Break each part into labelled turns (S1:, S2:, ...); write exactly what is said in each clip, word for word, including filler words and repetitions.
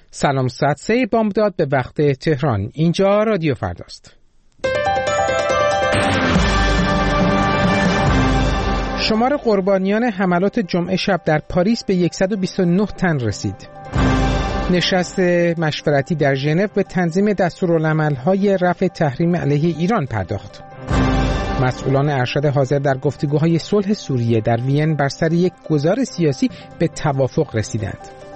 S1: سلام، ساعت سه بامداد به وقت تهران. اینجا رادیو فرداست. شمار قربانیان حملات جمعه شب در پاریس به صد و بیست و نه تن رسید. نشست مشورتی در ژنو به تنظیم دستورالعمل‌های رفع تحریم علیه ایران پرداخت. مسئولان ارشد حاضر در گفتگوهای صلح سوریه در وین بر سر یک گزار سیاسی به توافق رسیدند.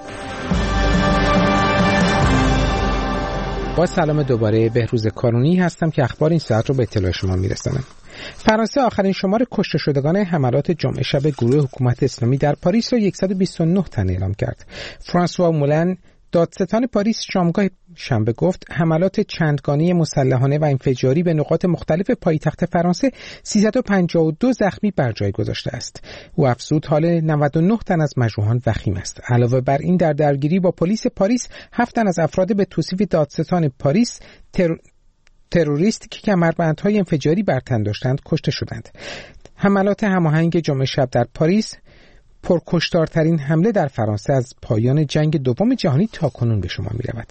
S1: با سلام دوباره، بهروز کارونی هستم که اخبار این ساعت رو به اطلاع شما میرسانم. فرانسه آخرین شمار کشته شدگان حملات جمعه شب گروه حکومت اسلامی در پاریس را صد و بیست و نه تن اعلام کرد. فرانسوا مولن، دادستان پاریس، شامگاه شنبه گفت حملات چندگانه مسلحانه و انفجاری به نقاط مختلف پایتخت فرانسه سیصد و پنجاه و دو زخمی بر جای گذاشته است. او افزود حال نود و نه تن از مجروحان وخیم است. علاوه بر این در درگیری با پلیس پاریس هفت تن از افراد به توصیف دادستان پاریس تر... تروریستی که کمربندهای انفجاری بر تن داشتند کشته شدند. حملات هماهنگ جمعه شب در پاریس پرکشتارترین حمله در فرانسه از پایان جنگ دوم جهانی تاکنون به شما می‌رود.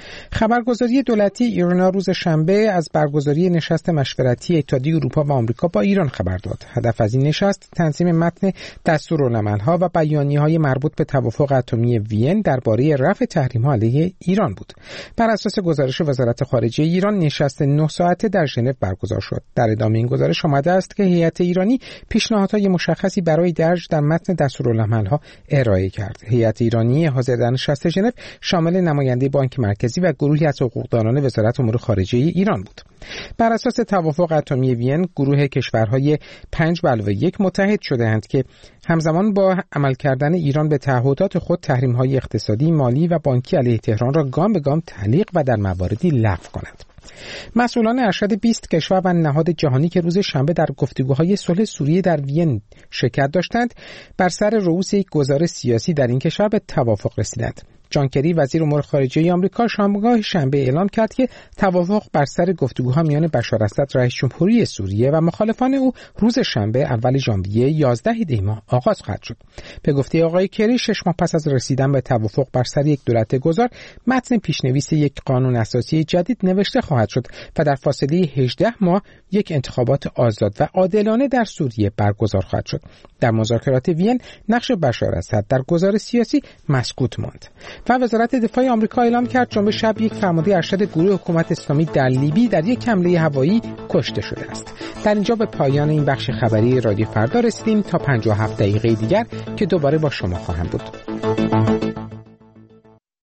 S1: خبرگزاری دولتی ایرنا روز شنبه از برگزاری نشست مشورتی اتحادیه اروپا و آمریکا با ایران خبر داد. هدف از این نشست تنظیم متن دستورالعمل‌ها و بیانیه‌های مربوط به توافق اتمی وین درباره رفع تحریم‌ها علیه ایران بود. بر اساس گزارش وزارت خارجه ایران، نشست نه ساعته در ژنو برگزار شد. در ادامه این گزارش آمده است که هیئت ایرانی پیشنهادهای مشخصی برای درج در متن دستورالعمل‌ها ارائه کرد. هیئت ایرانی حاضر در نشست ژنو شامل نماینده بانک مرکزی و گروهی از حقوقدانان وزارت امور خارجه ایران بود. بر اساس توافق اتمی وین، گروه کشورهای پنج به علاوه یک متحد شده‌اند که همزمان با عمل کردن ایران به تعهدات خود تحریم‌های اقتصادی، مالی و بانکی علیه تهران را گام به گام تعلیق و در مواردی لغو کنند. مسئولان ارشد بیست کشور و نهاد جهانی که روز شنبه در گفتگوهای صلح سوریه در وین شرکت داشتند، بر سر رؤوس یک گزار سیاسی در این کشور به توافق رسیدند. جان کری، وزیر امور خارجه آمریکا، شامگاه شنبه اعلام کرد که توافق بر سر گفتگوها میان بشار اسد رئیس جمهوری سوریه و مخالفان او روز شنبه اول ژانویه یازده دی ماه آغاز خواهد شد. به گفته آقای کری، شش ماه پس از رسیدن به توافق بر سر یک دولت گذار، متن پیشنویس یک قانون اساسی جدید نوشته خواهد شد و در فاصله هجده ماه یک انتخابات آزاد و عادلانه در سوریه برگزار خواهد شد. در مذاکرات وین نقش بشار اسد در گذار سیاسی مسکوت ماند. و وزارت دفاع آمریکا اعلام کرد جنبه شب یک فرمانده ارشد گروه حکومت اسلامی در لیبی در یک حمله هوایی کشته شده است. در اینجا به پایان این بخش خبری رادیو فردا رسیدیم. تا پنجاه و هفت دقیقه دیگر که دوباره با شما خواهم بود.